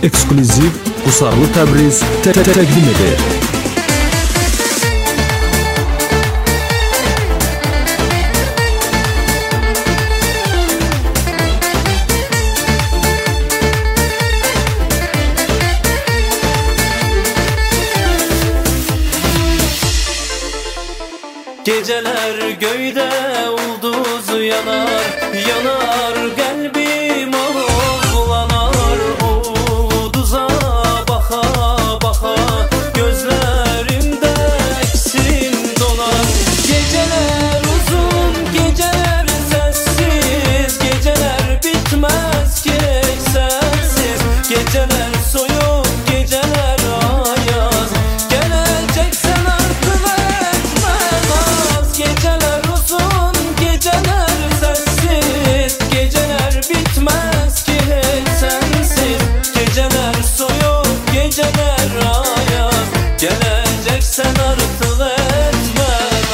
ekskluziv Qusarlı Təbriz təqdim edir. Geceler göyde ulduz yanar, yanar kalbim ağlanar. Ulduza baka baka gözlerimde eksim dolar. Geceler uzun, geceler sessiz, geceler bitmez ki sensiz. Geceler soyuk, geceler ayaz, geleceksen artık etmez. Geceler uzun, geceler sessiz, geceler bitmez ki sensiz. Geceler soyuk, geceler ayaz, geleceksen artık etmez.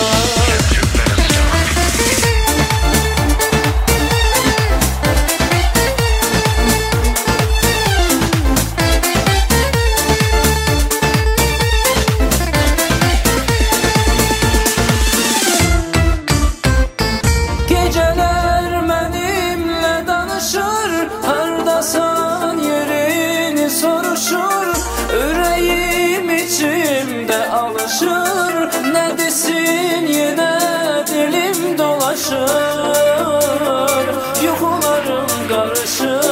Geceler benimle danışır, hardasan yerini soruşur. Yüreğim içimde alışır, ne desin yine dilim dolaşır. Yuxularım karışır.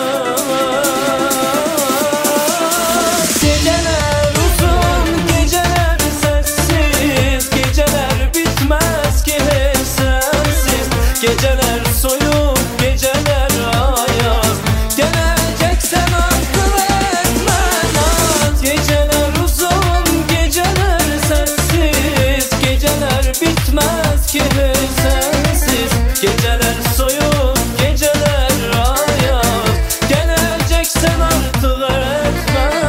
Geceler uzun, geceler sessiz, geceler bitmez ki sensiz. Geceler soyuk, geceler ayaz, geleceksen artık etmez. Geceler uzun, geceler sessiz, geceler bitmez ki sensiz. Geceler soyuk, geceler ayaz, geleceksen artık etmez.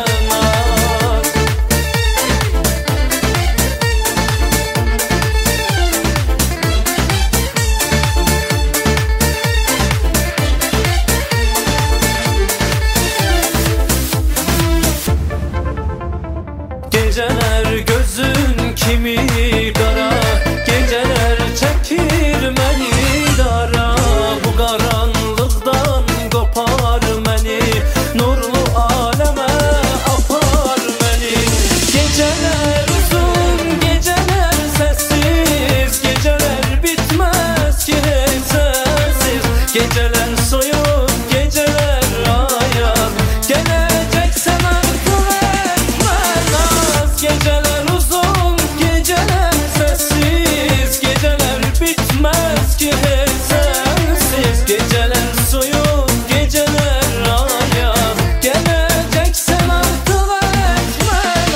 Geceler gözün kimi kara, geceler çekir beni dara. Bu karanlıktan kopar beni, nurlu aleme apar beni. Geceler uzun, geceler sessiz, geceler bitmez ki sensiz. Geceler soyuk, geceler ayaz, geleceksen artık etmez. Geceler uzun, geceler sessiz, geceler bitmez ki sensiz. Geceler soyuk, geceler ayaz, geleceksen artık etmez.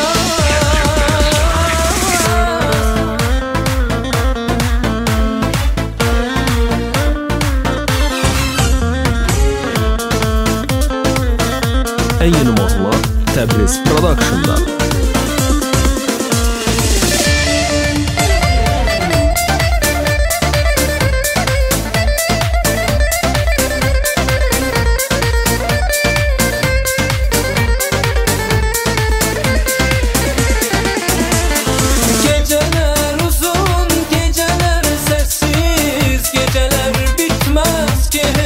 Ən yeni mahnılar Təbriz Production'dan. Geceler uzun, geceler sessiz, geceler bitmez ki